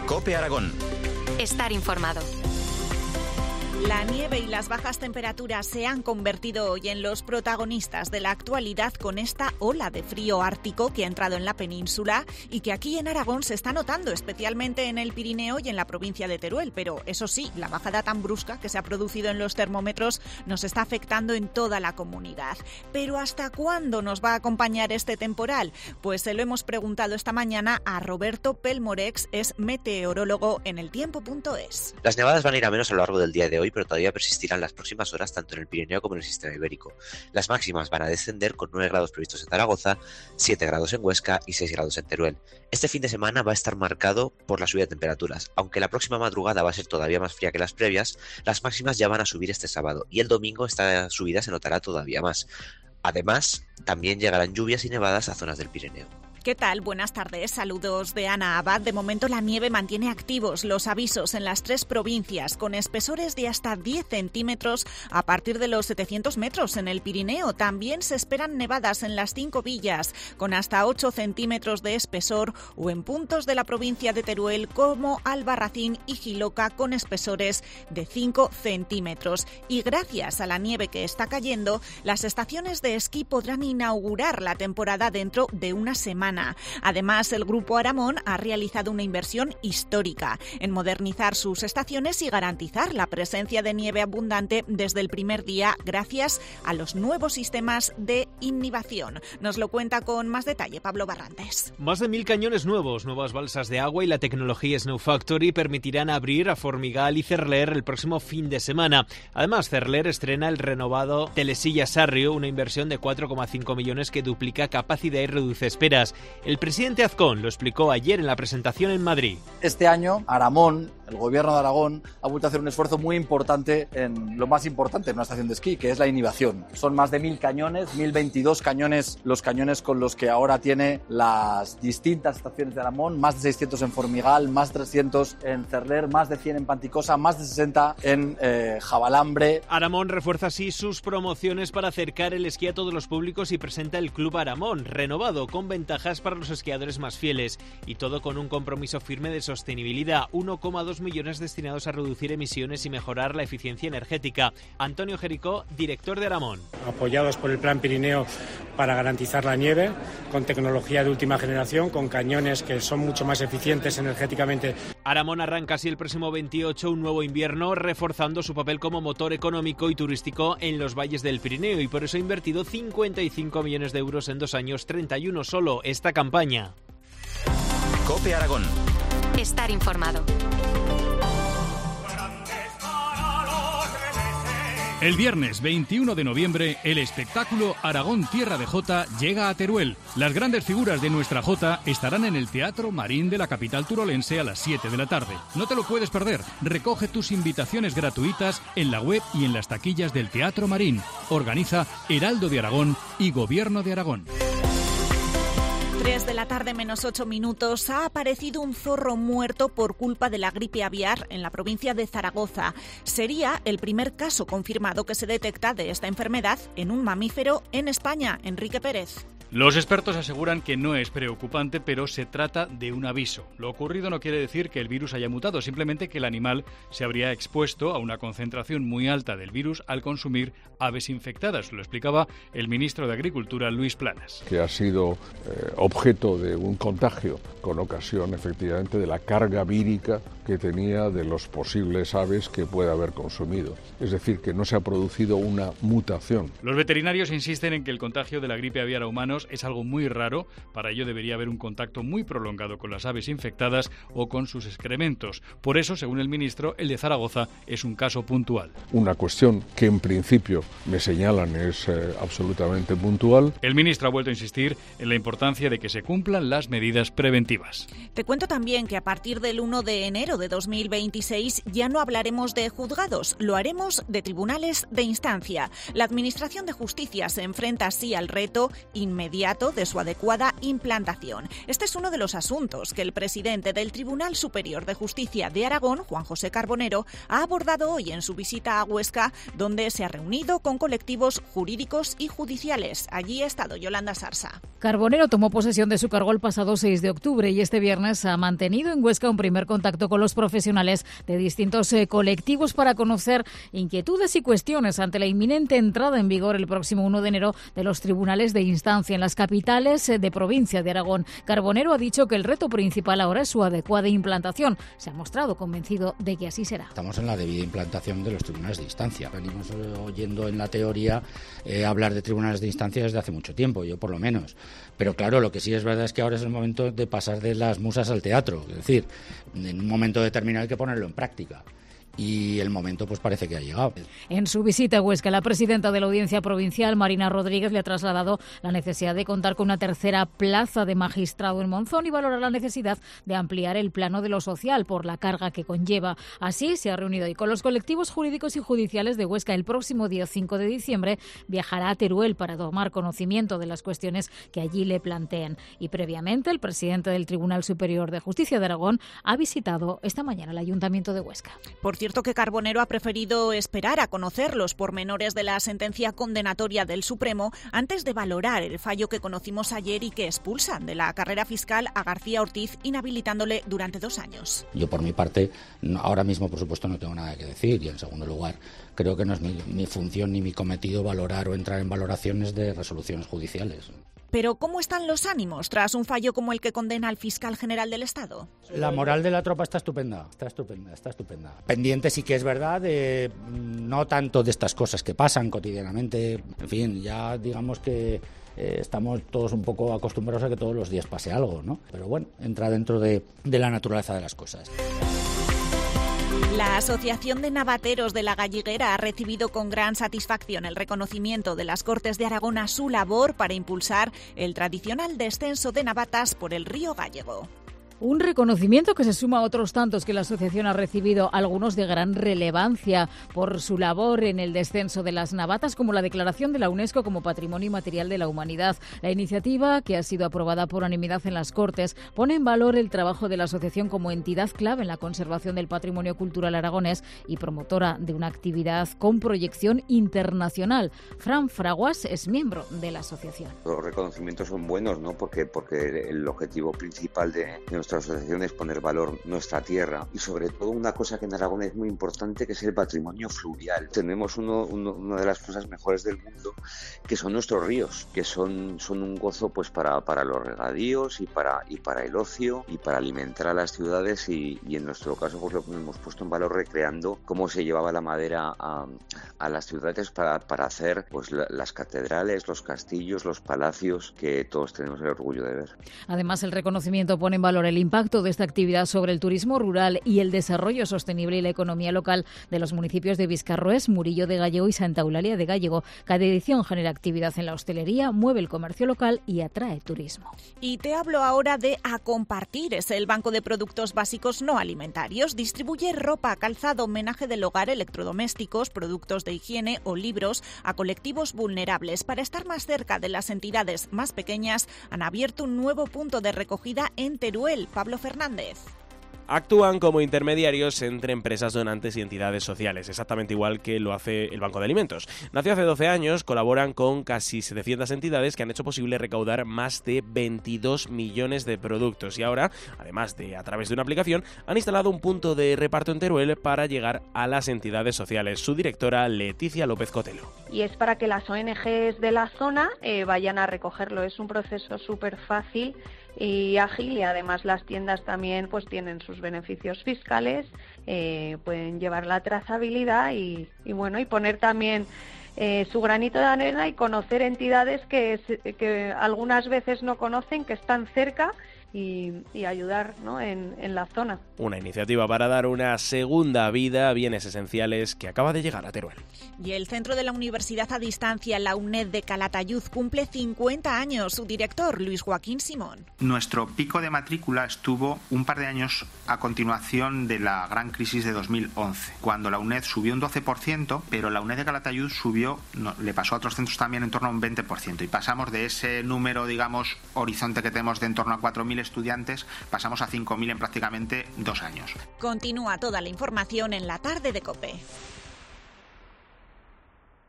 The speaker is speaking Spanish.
COPE Aragón. Estar informado. La nieve y las bajas temperaturas se han convertido hoy en los protagonistas de la actualidad con esta ola de frío ártico que ha entrado en la península y que aquí en Aragón se está notando, especialmente en el Pirineo y en la provincia de Teruel. Pero eso sí, la bajada tan brusca que se ha producido en los termómetros nos está afectando en toda la comunidad. ¿Pero hasta cuándo nos va a acompañar este temporal? Pues se lo hemos preguntado esta mañana a Roberto Pelmorex, es meteorólogo en eltiempo.es. Las nevadas van a ir a menos a lo largo del día de hoy, pero todavía persistirán las próximas horas tanto en el Pirineo como en el sistema ibérico. Las máximas van a descender con 9 grados previstos en Zaragoza, 7 grados en Huesca y 6 grados en Teruel. Este fin de semana va a estar marcado por la subida de temperaturas. Aunque la próxima madrugada va a ser todavía más fría que las previas, las máximas ya van a subir este sábado y el domingo esta subida se notará todavía más. Además, también llegarán lluvias y nevadas a zonas del Pirineo. ¿Qué tal? Buenas tardes. Saludos de Ana Abad. De momento la nieve mantiene activos los avisos en las 3 provincias, con espesores de hasta 10 centímetros a partir de los 700 metros en el Pirineo. También se esperan nevadas en las 5 villas, con hasta 8 centímetros de espesor, o en puntos de la provincia de Teruel como Albarracín y Jiloca, con espesores de 5 centímetros. Y gracias a la nieve que está cayendo, las estaciones de esquí podrán inaugurar la temporada dentro de una semana. Además, el Grupo Aramón ha realizado una inversión histórica en modernizar sus estaciones y garantizar la presencia de nieve abundante desde el primer día gracias a los nuevos sistemas de inhibición. Nos lo cuenta con más detalle Pablo Barrantes. Más de 1000 cañones nuevos, nuevas balsas de agua y la tecnología Snow Factory permitirán abrir a Formigal y Cerler el próximo fin de semana. Además, Cerler estrena el renovado Telesilla Sarrio, una inversión de 4,5 millones que duplica capacidad y reduce esperas. El presidente Azcón lo explicó ayer en la presentación en Madrid. Este año, Aramón, el gobierno de Aragón, ha vuelto a hacer un esfuerzo muy importante en lo más importante en una estación de esquí, que es la inhibición. Son más de 1000 cañones, 1022 cañones, los cañones con los que ahora tiene las distintas estaciones de Aramón, más de 600 en Formigal, más de 300 en Cerler, más de 100 en Panticosa, más de 60 en Jabalambre. Aramón refuerza así sus promociones para acercar el esquí a todos los públicos y presenta el Club Aramón, renovado con ventajas para los esquiadores más fieles, y todo con un compromiso firme de sostenibilidad, 1,2 millones destinados a reducir emisiones y mejorar la eficiencia energética. Antonio Jericó, director de Aramón. Apoyados por el Plan Pirineo para garantizar la nieve, con tecnología de última generación, con cañones que son mucho más eficientes energéticamente. Aramón arranca así el próximo 28 un nuevo invierno, reforzando su papel como motor económico y turístico en los valles del Pirineo, y por eso ha invertido 55 millones de euros en 2 años, 31 solo esta campaña. COPE Aragón. Estar informado. El viernes 21 de noviembre, el espectáculo Aragón Tierra de Jota llega a Teruel. Las grandes figuras de nuestra Jota estarán en el Teatro Marín de la capital turolense a las 7 de la tarde. No te lo puedes perder. Recoge tus invitaciones gratuitas en la web y en las taquillas del Teatro Marín. Organiza Heraldo de Aragón y Gobierno de Aragón. 3 de la tarde menos 8 minutos. Ha aparecido un zorro muerto por culpa de la gripe aviar en la provincia de Zaragoza. Sería el primer caso confirmado que se detecta de esta enfermedad en un mamífero en España. Enrique Pérez. Los expertos aseguran que no es preocupante, pero se trata de un aviso. Lo ocurrido no quiere decir que el virus haya mutado, simplemente que el animal se habría expuesto a una concentración muy alta del virus al consumir aves infectadas. Lo explicaba el ministro de Agricultura, Luis Planas. Que ha sido objeto de un contagio con ocasión, efectivamente, de la carga vírica que tenía de los posibles aves que puede haber consumido. Es decir, que no se ha producido una mutación. Los veterinarios insisten en que el contagio de la gripe aviar a humanos es algo muy raro. Para ello debería haber un contacto muy prolongado con las aves infectadas o con sus excrementos. Por eso, según el ministro, el de Zaragoza es un caso puntual. Una cuestión que en principio me señalan es absolutamente puntual. El ministro ha vuelto a insistir en la importancia de que se cumplan las medidas preventivas. Te cuento también que a partir del 1 de enero de 2026 ya no hablaremos de juzgados, lo haremos de tribunales de instancia. La Administración de Justicia se enfrenta así al reto inmediato de su adecuada implantación. Este es uno de los asuntos que el presidente del Tribunal Superior de Justicia de Aragón, Juan José Carbonero, ha abordado hoy en su visita a Huesca, donde se ha reunido con colectivos jurídicos y judiciales. Allí ha estado Yolanda Sarsa. Carbonero tomó posesión de su cargo el pasado 6 de octubre y este viernes ha mantenido en Huesca un primer contacto con los profesionales de distintos colectivos para conocer inquietudes y cuestiones ante la inminente entrada en vigor el próximo 1 de enero de los tribunales de instancia en las capitales de provincia de Aragón. Carbonero ha dicho que el reto principal ahora es su adecuada implantación. Se ha mostrado convencido de que así será. Estamos en la debida implantación de los tribunales de instancia. Venimos oyendo en la teoría hablar de tribunales de instancia desde hace mucho tiempo, yo por lo menos. Pero claro, lo que sí es verdad es que ahora es el momento de pasar de las musas al teatro. Es decir, en un momento determinado hay que ponerlo en práctica. Y el momento pues parece que ha llegado. En su visita a Huesca, la presidenta de la Audiencia Provincial, Marina Rodríguez, le ha trasladado la necesidad de contar con una tercera plaza de magistrado en Monzón y valora la necesidad de ampliar el plano de lo social por la carga que conlleva. Así se ha reunido hoy con los colectivos jurídicos y judiciales de Huesca. El próximo día 5 de diciembre viajará a Teruel para tomar conocimiento de las cuestiones que allí le planteen. Y previamente, el presidente del Tribunal Superior de Justicia de Aragón ha visitado esta mañana el Ayuntamiento de Huesca. Por cierto, que Carbonero ha preferido esperar a conocer los pormenores de la sentencia condenatoria del Supremo antes de valorar el fallo que conocimos ayer y que expulsa de la carrera fiscal a García Ortiz, inhabilitándole durante 2 años. Yo por mi parte, ahora mismo por supuesto no tengo nada que decir y en segundo lugar creo que no es mi función ni mi cometido valorar o entrar en valoraciones de resoluciones judiciales. Pero ¿cómo están los ánimos tras un fallo como el que condena al fiscal general del Estado? La moral de la tropa está estupenda. Pendiente sí que es verdad, no tanto de estas cosas que pasan cotidianamente. En fin, ya digamos que estamos todos un poco acostumbrados a que todos los días pase algo, ¿no? Pero bueno, entra dentro de la naturaleza de las cosas. La Asociación de Navateros de la Galliguera ha recibido con gran satisfacción el reconocimiento de las Cortes de Aragón a su labor para impulsar el tradicional descenso de navatas por el río Gállego. Un reconocimiento que se suma a otros tantos que la asociación ha recibido, algunos de gran relevancia por su labor en el descenso de las navatas, como la declaración de la UNESCO como Patrimonio Inmaterial de la Humanidad. La iniciativa, que ha sido aprobada por unanimidad en las Cortes, pone en valor el trabajo de la asociación como entidad clave en la conservación del patrimonio cultural aragonés y promotora de una actividad con proyección internacional. Fran Fraguas es miembro de la asociación. Los reconocimientos son buenos, ¿no? Porque el objetivo principal de nuestra asociación es poner valor nuestra tierra y sobre todo una cosa que en Aragón es muy importante, que es el patrimonio fluvial. Tenemos una de las cosas mejores del mundo, que son nuestros ríos, que son un gozo pues para los regadíos y para el ocio y para alimentar a las ciudades y en nuestro caso pues lo hemos puesto en valor recreando cómo se llevaba la madera a las ciudades para hacer pues las catedrales, los castillos, los palacios que todos tenemos el orgullo de ver. Además, el reconocimiento pone en valor el impacto de esta actividad sobre el turismo rural y el desarrollo sostenible y la economía local de los municipios de Vizcarroés, Murillo de Gállego y Santa Eulalia de Gállego. Cada edición genera actividad en la hostelería, mueve el comercio local y atrae turismo. Y te hablo ahora de Acompartir. Es el banco de productos básicos no alimentarios. Distribuye ropa, calzado, homenaje del hogar, electrodomésticos, productos de higiene o libros a colectivos vulnerables. Para estar más cerca de las entidades más pequeñas, han abierto un nuevo punto de recogida en Teruel. Pablo Fernández. Actúan como intermediarios entre empresas donantes y entidades sociales, exactamente igual que lo hace el Banco de Alimentos. Nació hace 12 años, colaboran con casi 700 entidades que han hecho posible recaudar más de 22 millones de productos y ahora, además de a través de una aplicación, han instalado un punto de reparto en Teruel para llegar a las entidades sociales. Su directora, Leticia López Cotelo. Y es para que las ONGs de la zona vayan a recogerlo. Es un proceso súper fácil y ágil y además las tiendas también pues tienen sus beneficios fiscales, pueden llevar la trazabilidad y poner también su granito de arena y conocer entidades que algunas veces no conocen, que están cerca y ayudar, ¿no?, en la zona. Una iniciativa para dar una segunda vida a bienes esenciales que acaba de llegar a Teruel. Y el centro de la Universidad a Distancia, la UNED de Calatayud, cumple 50 años. Su director, Luis Joaquín Simón. Nuestro pico de matrícula estuvo un par de años a continuación de la gran crisis de 2011, cuando la UNED subió un 12%, pero la UNED de Calatayud le pasó a otros centros también en torno a un 20%, y pasamos de ese número, digamos, horizonte que tenemos de en torno a 4.000 estudiantes, pasamos a 5.000 en prácticamente 2 años. Continúa toda la información en la tarde de COPE.